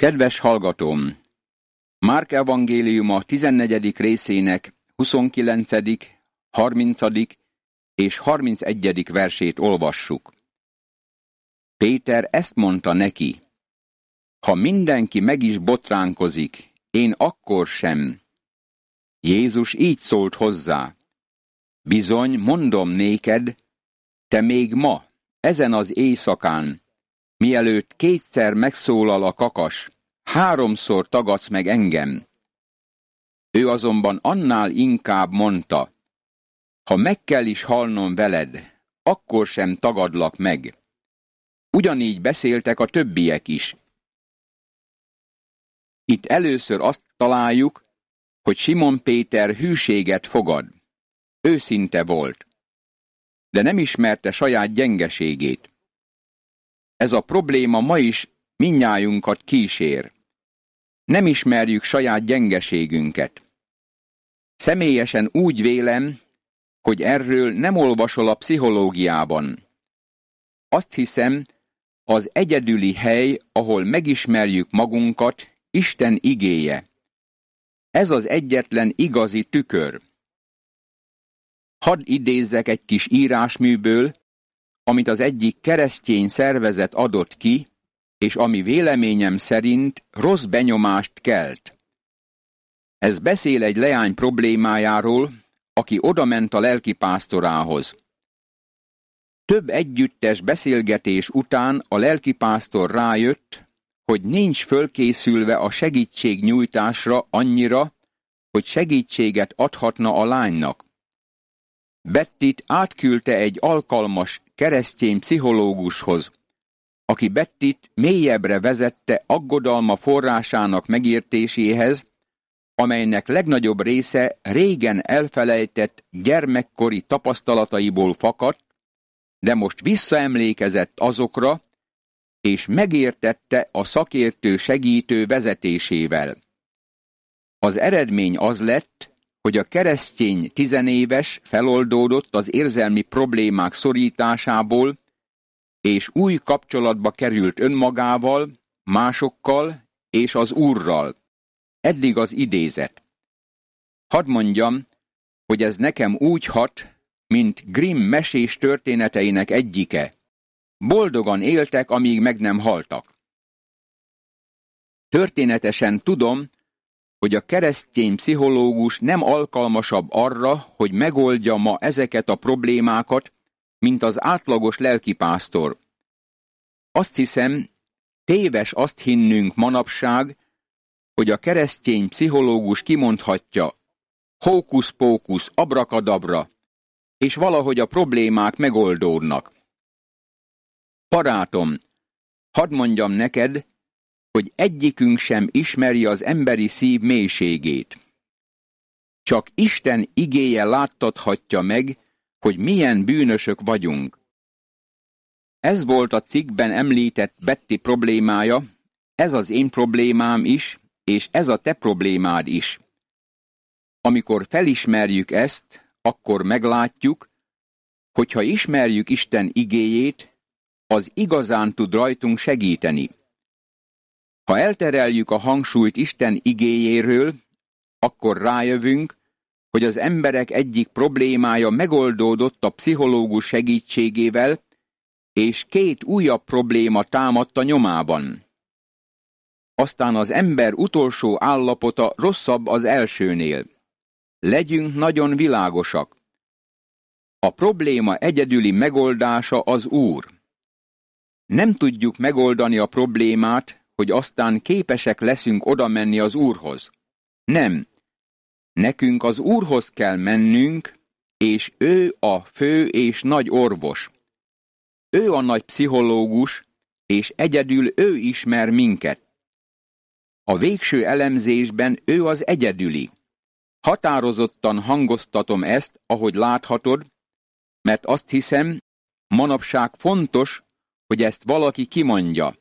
Kedves hallgatóm! Márk evangéliuma 14. részének 29., 30. és 31. versét olvassuk. Péter ezt mondta neki: ha mindenki meg is botránkozik, én akkor sem. Jézus így szólt hozzá: bizony, mondom néked, te még ma, ezen az éjszakán, mielőtt kétszer megszólal a kakas, 3-szor tagadsz meg engem. Ő azonban annál inkább mondta: ha meg kell is halnom veled, akkor sem tagadlak meg. Ugyanígy beszéltek a többiek is. Itt először azt találjuk, hogy Simon Péter hűséget fogad. Őszinte volt, de nem ismerte saját gyengeségét. Ez a probléma ma is mindnyájunkat kísér. Nem ismerjük saját gyengeségünket. Személyesen úgy vélem, hogy erről nem olvasol a pszichológiában. Azt hiszem, az egyedüli hely, ahol megismerjük magunkat, Isten igéje. Ez az egyetlen igazi tükör. Hadd idézzek egy kis írásműből, amit az egyik keresztény szervezet adott ki, és ami véleményem szerint rossz benyomást kelt. Ez beszél egy leány problémájáról, aki odament a lelkipásztorához. Több együttes beszélgetés után a lelkipásztor rájött, hogy nincs fölkészülve a segítségnyújtásra annyira, hogy segítséget adhatna a lánynak. Bettit átküldte egy alkalmas keresztény pszichológushoz, aki Bettit mélyebbre vezette aggodalma forrásának megértéséhez, amelynek legnagyobb része régen elfelejtett gyermekkori tapasztalataiból fakadt, de most visszaemlékezett azokra, és megértette a szakértő segítő vezetésével. Az eredmény az lett, hogy a keresztény tizenéves feloldódott az érzelmi problémák szorításából, és új kapcsolatba került önmagával, másokkal és az Úrral. Eddig az idézet. Hadd mondjam, hogy ez nekem úgy hat, mint Grimm mesés történeteinek egyike. Boldogan éltek, amíg meg nem haltak. Történetesen tudom, hogy a keresztény pszichológus nem alkalmasabb arra, hogy megoldja ma ezeket a problémákat, mint az átlagos lelkipásztor. Azt hiszem, téves azt hinnünk manapság, hogy a keresztény pszichológus kimondhatja: hókusz-pókusz, abrakadabra, és valahogy a problémák megoldódnak. Barátom, hadd mondjam neked, hogy egyikünk sem ismeri az emberi szív mélységét. Csak Isten igéje láttathatja meg, hogy milyen bűnösök vagyunk. Ez volt a cikkben említett Betty problémája, ez az én problémám is, és ez a te problémád is. Amikor felismerjük ezt, akkor meglátjuk, hogyha ismerjük Isten igéjét, az igazán tud rajtunk segíteni. Ha eltereljük a hangsúlyt Isten igéjéről, akkor rájövünk, hogy az emberek egyik problémája megoldódott a pszichológus segítségével, és 2 újabb probléma támadt a nyomában. Aztán az ember utolsó állapota rosszabb az elsőnél. Legyünk nagyon világosak. A probléma egyedüli megoldása az Úr. Nem tudjuk megoldani a problémát, hogy aztán képesek leszünk odamenni az Úrhoz. Nem. Nekünk az Úrhoz kell mennünk, és ő a fő és nagy orvos. Ő a nagy pszichológus, és egyedül ő ismer minket. A végső elemzésben ő az egyedüli. Határozottan hangoztatom ezt, ahogy láthatod, mert azt hiszem, manapság fontos, hogy ezt valaki kimondja.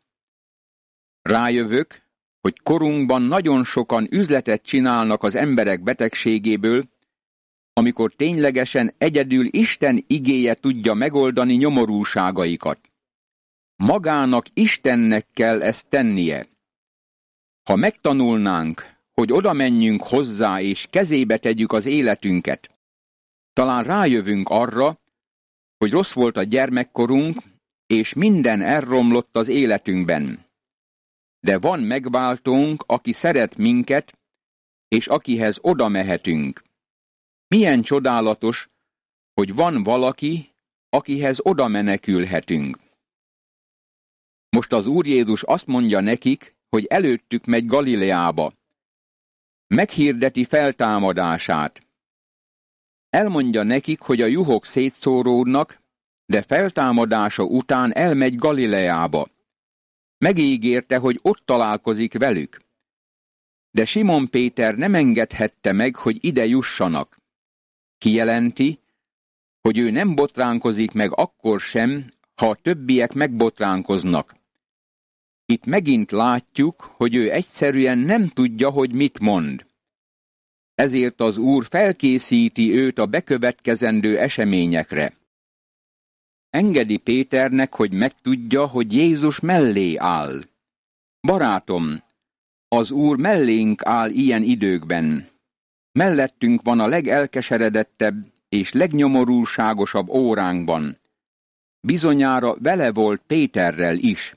Rájövök, hogy korunkban nagyon sokan üzletet csinálnak az emberek betegségéből, amikor ténylegesen egyedül Isten igéje tudja megoldani nyomorúságaikat. Magának Istennek kell ezt tennie. Ha megtanulnánk, hogy oda menjünk hozzá és kezébe tegyük az életünket, talán rájövünk arra, hogy rossz volt a gyermekkorunk, és minden elromlott az életünkben. De van megváltónk, aki szeret minket, és akihez oda mehetünk. Milyen csodálatos, hogy van valaki, akihez oda menekülhetünk. Most az Úr Jézus azt mondja nekik, hogy előttük megy Galileába. Meghirdeti feltámadását. Elmondja nekik, hogy a juhok szétszóródnak, de feltámadása után elmegy Galileába. Megígérte, hogy ott találkozik velük. De Simon Péter nem engedhette meg, hogy ide jussanak. Kijelenti, hogy ő nem botránkozik meg akkor sem, ha a többiek megbotránkoznak. Itt megint látjuk, hogy ő egyszerűen nem tudja, hogy mit mond. Ezért az Úr felkészíti őt a bekövetkezendő eseményekre. Engedi Péternek, hogy megtudja, hogy Jézus mellé áll. Barátom, az Úr mellénk áll ilyen időkben. Mellettünk van a legelkeseredettebb és legnyomorúságosabb óránkban. Bizonyára vele volt Péterrel is.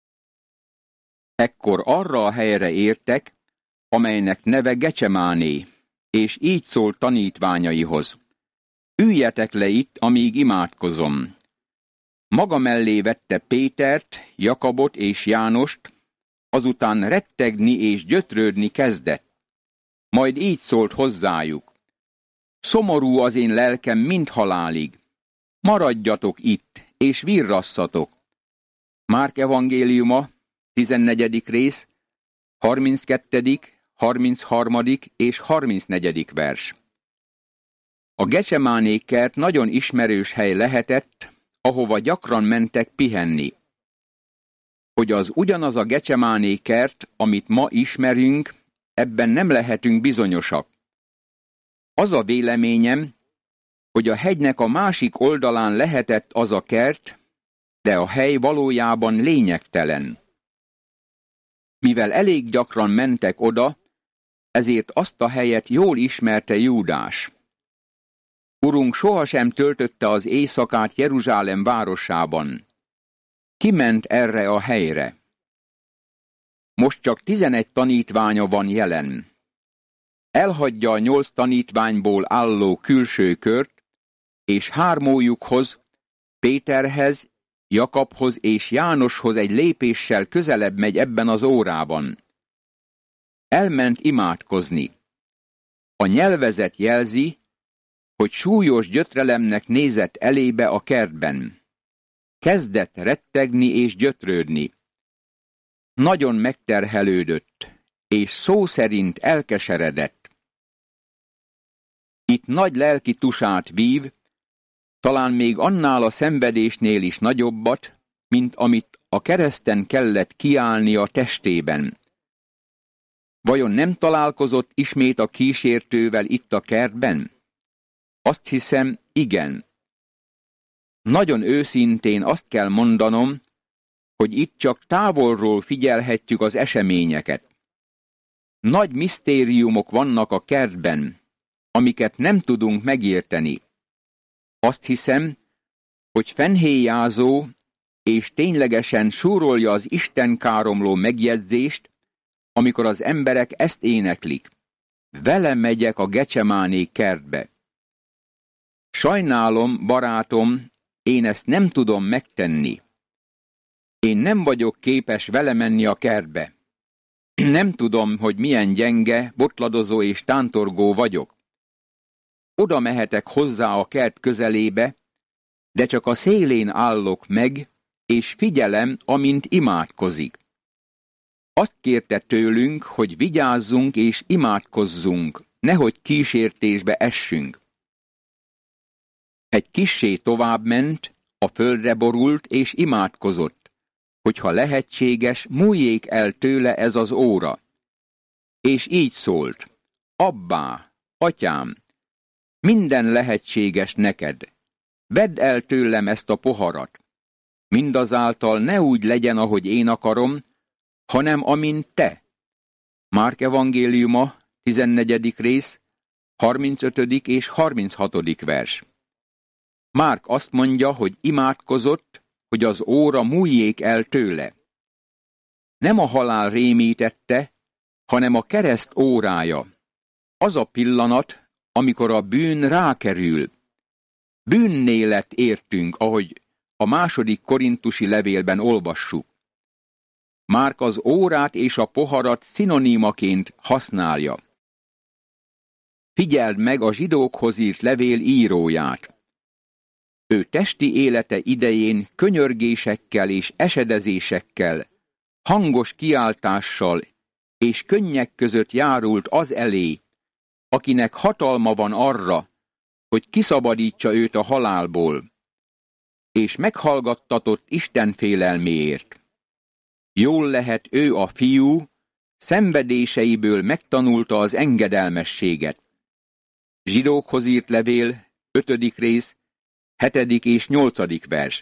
Ekkor arra a helyre értek, amelynek neve Gecsemáné, és így szólt tanítványaihoz. Üljetek le itt, amíg imádkozom. Maga mellé vette Pétert, Jakabot és Jánost, azután rettegni és gyötrődni kezdett. Majd így szólt hozzájuk. Szomorú az én lelkem mind halálig. Maradjatok itt, és virrasszatok. Márk evangéliuma, 14. rész, 32., 33. és 34. vers. A Gecsemáné kert nagyon ismerős hely lehetett, ahova gyakran mentek pihenni. Hogy az ugyanaz a Gecsemáné kert, amit ma ismerünk, ebben nem lehetünk bizonyosak. Az a véleményem, hogy a hegynek a másik oldalán lehetett az a kert, de a hely valójában lényegtelen. Mivel elég gyakran mentek oda, ezért azt a helyet jól ismerte Júdás. Urunk sohasem töltötte az éjszakát Jeruzsálem városában. Kiment erre a helyre. Most csak 11 tanítványa van jelen. Elhagyja a 8 tanítványból álló külső kört, és hármójukhoz, Péterhez, Jakabhoz és Jánoshoz egy lépéssel közelebb megy ebben az órában. Elment imádkozni. A nyelvezet jelzi, hogy súlyos gyötrelemnek nézett elébe a kertben. Kezdett rettegni és gyötrődni. Nagyon megterhelődött, és szó szerint elkeseredett. Itt nagy lelki tusát vív, talán még annál a szenvedésnél is nagyobbat, mint amit a kereszten kellett kiállni a testében. Vajon nem találkozott ismét a kísértővel itt a kertben? Azt hiszem, igen. Nagyon őszintén azt kell mondanom, hogy itt csak távolról figyelhetjük az eseményeket. Nagy misztériumok vannak a kertben, amiket nem tudunk megérteni. Azt hiszem, hogy fennhéjázó és ténylegesen súrolja az istenkáromló megjegyzést, amikor az emberek ezt éneklik. Vele megyek a Gecsemáné kertbe. Sajnálom, barátom, én ezt nem tudom megtenni. Én nem vagyok képes vele menni a kertbe. Nem tudom, hogy milyen gyenge, botladozó és tántorgó vagyok. Oda mehetek hozzá a kert közelébe, de csak a szélén állok meg, és figyelem, amint imádkozik. Azt kérte tőlünk, hogy vigyázzunk és imádkozzunk, nehogy kísértésbe essünk. Egy kissé tovább ment, a földre borult és imádkozott, hogyha lehetséges, múljék el tőle ez az óra. És így szólt: Abbá, atyám, minden lehetséges neked. Vedd el tőlem ezt a poharat. Mindazáltal ne úgy legyen, ahogy én akarom, hanem amint te. Márk evangéliuma, 14. rész, 35. és 36. vers. Márk azt mondja, hogy imádkozott, hogy az óra múljék el tőle. Nem a halál rémítette, hanem a kereszt órája. Az a pillanat, amikor a bűn rákerül. Bűnné lett értünk, ahogy a második korintusi levélben olvassuk. Márk az órát és a poharat szinonimaként használja. Figyeld meg a zsidókhoz írt levél íróját. Ő testi élete idején könyörgésekkel és esedezésekkel, hangos kiáltással és könnyek között járult az elé, akinek hatalma van arra, hogy kiszabadítsa őt a halálból, és meghallgattatott Isten félelméért. Jól lehet ő a fiú, szenvedéseiből megtanulta az engedelmességet. Zsidókhoz írt levél, 5. rész, 7. és 8. vers.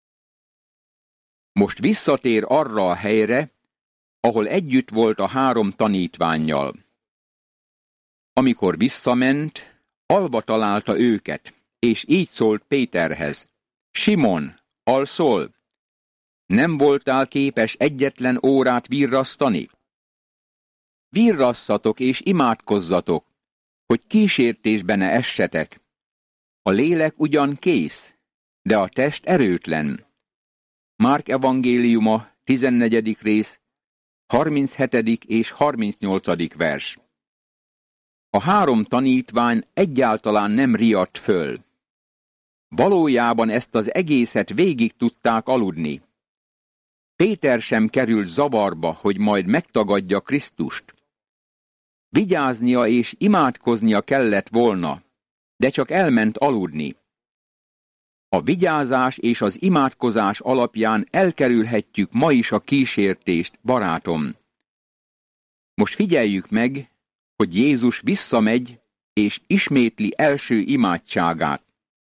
Most visszatér arra a helyre, ahol együtt volt a 3 tanítvánnyal. Amikor visszament, alva találta őket, és így szólt Péterhez: Simon, alszol? Nem voltál képes egyetlen órát virrasztani? Virrasszatok és imádkozzatok, hogy kísértésbe ne essetek. A lélek ugyan kész, de a test erőtlen. Márk evangéliuma, 14. rész, 37. és 38. vers. A 3 tanítvány egyáltalán nem riadt föl. Valójában ezt az egészet végig tudták aludni. Péter sem került zavarba, hogy majd megtagadja Krisztust. Vigyáznia és imádkoznia kellett volna, de csak elment aludni. A vigyázás és az imádkozás alapján elkerülhetjük ma is a kísértést, barátom. Most figyeljük meg, hogy Jézus visszamegy és ismétli első imádságát.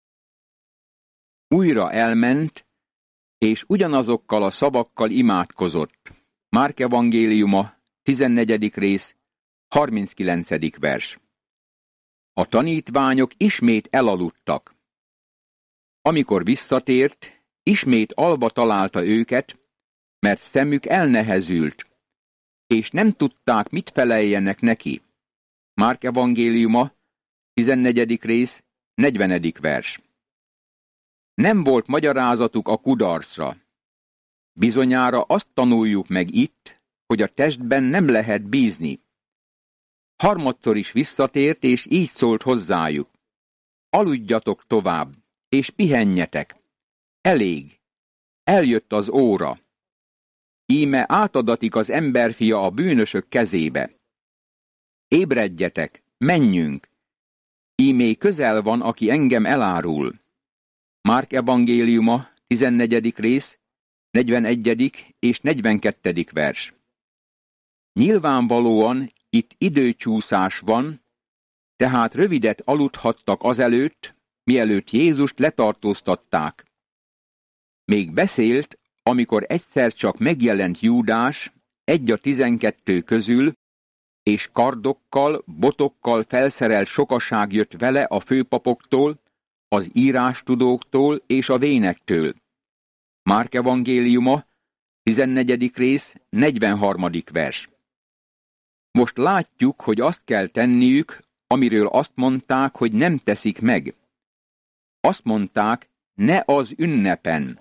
Újra elment, és ugyanazokkal a szavakkal imádkozott. Márk evangéliuma, 14. rész, 39. vers. A tanítványok ismét elaludtak. Amikor visszatért, ismét alva találta őket, mert szemük elnehezült, és nem tudták, mit feleljenek neki. Márk evangéliuma, 14. rész, 40. vers. Nem volt magyarázatuk a kudarcra. Bizonyára azt tanuljuk meg itt, hogy a testben nem lehet bízni. Harmadszor is visszatért, és így szólt hozzájuk: Aludjatok tovább, és pihenjetek. Elég. Eljött az óra. Íme átadatik az emberfia a bűnösök kezébe. Ébredjetek, menjünk. Ímé közel van, aki engem elárul. Márk evangéliuma, 14. rész, 41. és 42. vers. Nyilvánvalóan itt időcsúszás van, tehát rövidet aludhattak azelőtt, mielőtt Jézust letartóztatták. Még beszélt, amikor egyszer csak megjelent Júdás, egy a 12 közül, és kardokkal, botokkal felszerelt sokaság jött vele a főpapoktól, az írástudóktól és a vénektől. Márk evangéliuma, 14. rész, 43. vers. Most látjuk, hogy azt kell tenniük, amiről azt mondták, hogy nem teszik meg. Azt mondták, ne az ünnepen.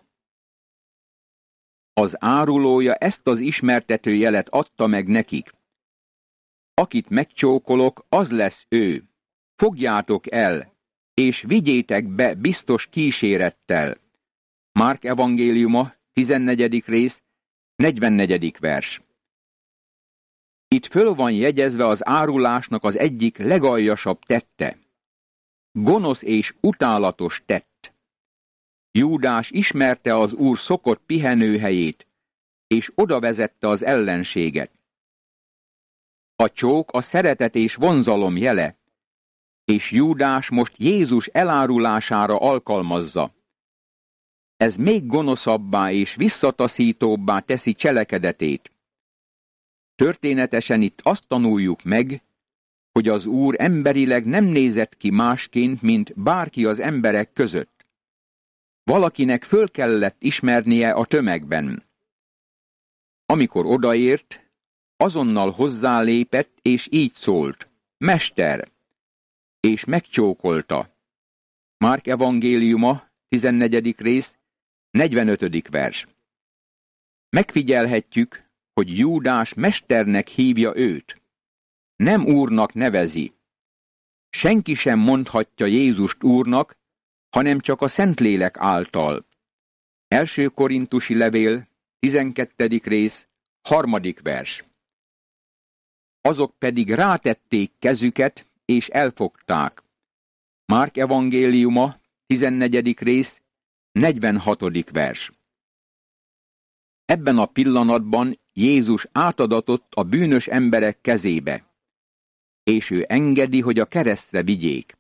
Az árulója ezt az ismertető jelet adta meg nekik. Akit megcsókolok, az lesz ő. Fogjátok el, és vigyétek be biztos kísérettel. Márk evangéliuma, 14. rész, 44. vers. Itt föl van jegyezve az árulásnak az egyik legaljasabb tette. Gonosz és utálatos tett. Júdás ismerte az Úr szokott pihenőhelyét, és oda vezette az ellenséget. A csók a szeretet és vonzalom jele, és Júdás most Jézus elárulására alkalmazza. Ez még gonoszabbá és visszataszítóbbá teszi cselekedetét. Történetesen itt azt tanuljuk meg, hogy az Úr emberileg nem nézett ki másként, mint bárki az emberek között. Valakinek föl kellett ismernie a tömegben. Amikor odaért, azonnal hozzálépett, és így szólt: Mester! És megcsókolta. Márk evangéliuma, 14. rész, 45. vers. Megfigyelhetjük, hogy Júdás mesternek hívja őt. Nem úrnak nevezi. Senki sem mondhatja Jézust úrnak, hanem csak a Szentlélek által. 1. Korintusi levél, 12. rész, 3. vers. Azok pedig rátették kezüket, és elfogták. Márk evangéliuma, 14. rész, 46. vers. Ebben a pillanatban Jézus átadatott a bűnös emberek kezébe, és ő engedi, hogy a keresztre vigyék.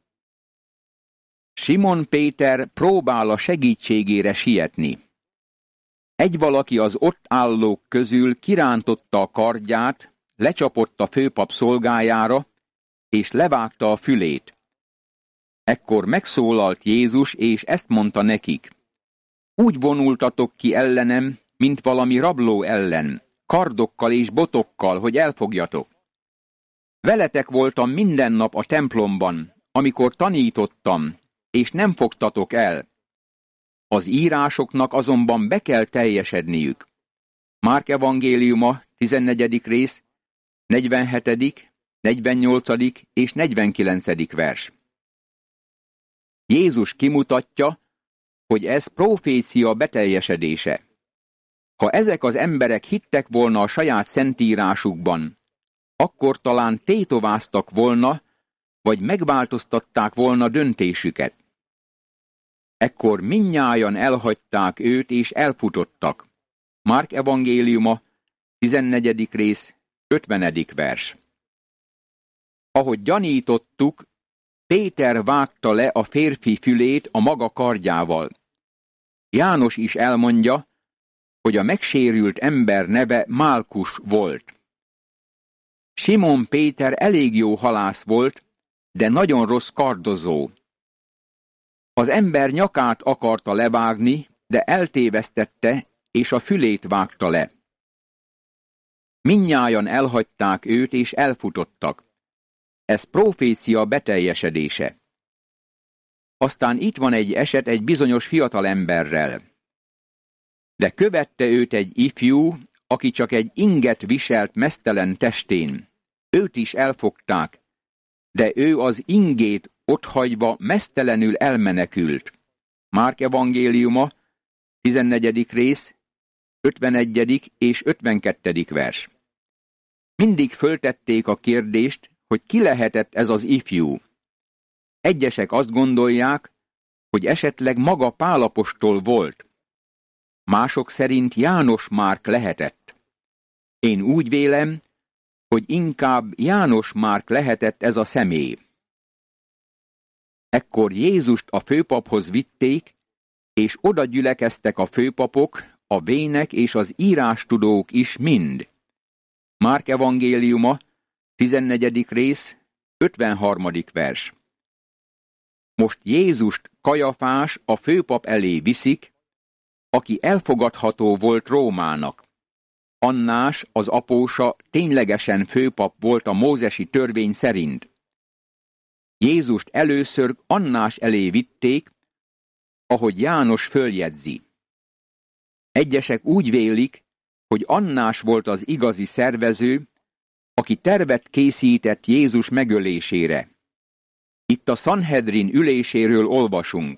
Simon Péter próbál a segítségére sietni. Egy valaki az ott állók közül kirántotta a kardját, lecsapott a főpap szolgájára, és levágta a fülét. Ekkor megszólalt Jézus, és ezt mondta nekik: Úgy vonultatok ki ellenem, mint valami rabló ellen, kardokkal és botokkal, hogy elfogjatok. Veletek voltam minden nap a templomban, amikor tanítottam, és nem fogtatok el. Az írásoknak azonban be kell teljesedniük. Márk evangéliuma, 14. rész, 47., 48. és 49. vers. Jézus kimutatja, hogy ez profécia beteljesedése. Ha ezek az emberek hittek volna a saját szentírásukban, akkor talán tétováztak volna, vagy megváltoztatták volna döntésüket. Ekkor mindnyájan elhagyták őt, és elfutottak. Márk evangéliuma, 14. rész, 50. vers. Ahogy gyanítottuk, Péter vágta le a férfi fülét a maga kardjával. János is elmondja, hogy a megsérült ember neve Málkus volt. Simon Péter elég jó halász volt, de nagyon rossz kardozó. Az ember nyakát akarta levágni, de eltévesztette, és a fülét vágta le. Mindnyájan elhagyták őt, és elfutottak. Ez profécia beteljesedése. Aztán itt van egy eset egy bizonyos fiatalemberrel. De követte őt egy ifjú, aki csak egy inget viselt meztelen testén. Őt is elfogták, de ő az ingét otthagyva meztelenül elmenekült. Márk evangéliuma, 14. rész, 51. és 52. vers. Mindig föltették a kérdést, hogy ki lehetett ez az ifjú. Egyesek azt gondolják, hogy esetleg maga Pál apostol volt. Mások szerint János Márk lehetett. Én úgy vélem, hogy inkább János Márk lehetett ez a személy. Ekkor Jézust a főpaphoz vitték, és oda gyülekeztek a főpapok, a vének és az írástudók is mind. Márk evangéliuma, 14. rész, 53. vers. Most Jézust Kajafás a főpap elé viszik, aki elfogadható volt Rómának. Annás, az apósa, ténylegesen főpap volt a mózesi törvény szerint. Jézust először Annás elé vitték, ahogy János följegyzi. Egyesek úgy vélik, hogy Annás volt az igazi szervező, aki tervet készített Jézus megölésére. Itt a Sanhedrin üléséről olvasunk.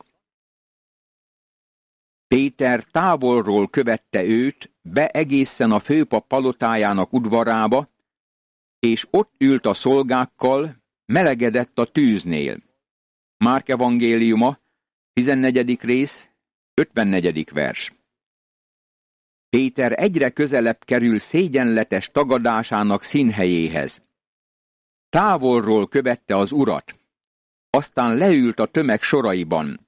Péter távolról követte őt be egészen a főpap palotájának udvarába, és ott ült a szolgákkal, melegedett a tűznél. Márk evangéliuma, 14. rész, 54. vers. Péter egyre közelebb kerül szégyenletes tagadásának színhelyéhez. Távolról követte az Urat, aztán leült a tömeg soraiban.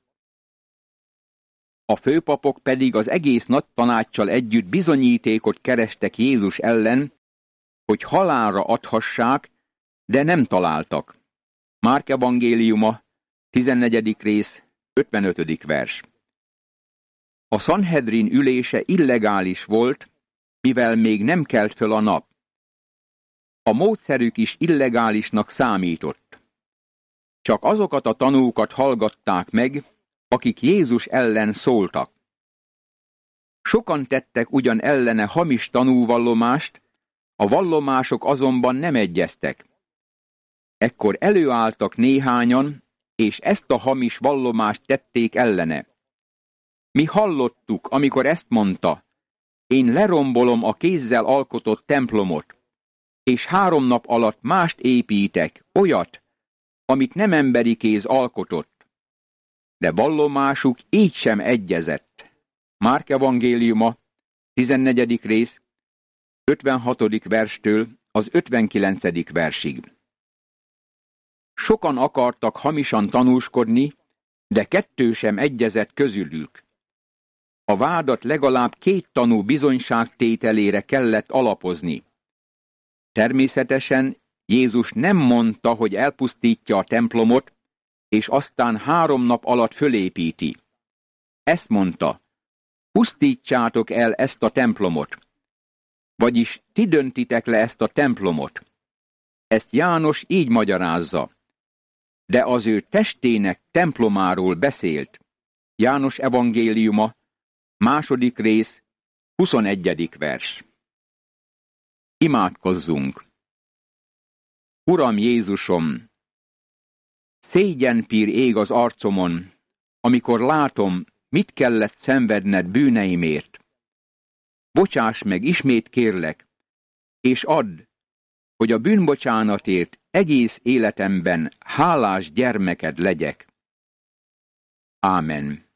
A főpapok pedig az egész nagy tanáccsal együtt bizonyítékot kerestek Jézus ellen, hogy halálra adhassák, de nem találtak. Márk evangéliuma, 14. rész, 55. vers. A Sanhedrin ülése illegális volt, mivel még nem kelt föl a nap. A módszerük is illegálisnak számított. Csak azokat a tanúkat hallgatták meg, akik Jézus ellen szóltak. Sokan tettek ugyan ellene hamis tanúvallomást, a vallomások azonban nem egyeztek. Ekkor előálltak néhányan, és ezt a hamis vallomást tették ellene. Mi hallottuk, amikor ezt mondta, én lerombolom a kézzel alkotott templomot, és 3 nap alatt mást építek, olyat, amit nem emberi kéz alkotott. De vallomásuk így sem egyezett. Márk evangéliuma, 14. rész, 56. verstől az 59. versig. Sokan akartak hamisan tanúskodni, de 2 sem egyezett közülük. A vádat legalább 2 tanú bizonyságtételére kellett alapozni. Természetesen Jézus nem mondta, hogy elpusztítja a templomot, és aztán 3 nap alatt fölépíti. Ezt mondta, pusztítsátok el ezt a templomot. Vagyis ti döntitek le ezt a templomot. Ezt János így magyarázza. De az ő testének templomáról beszélt. János evangéliuma, 2. rész, 21. vers. Imádkozzunk! Uram Jézusom, szégyenpír ég az arcomon, amikor látom, mit kellett szenvedned bűneimért. Bocsáss meg, ismét kérlek, és add, hogy a bűnbocsánatért egész életemben hálás gyermeked legyek. Ámen.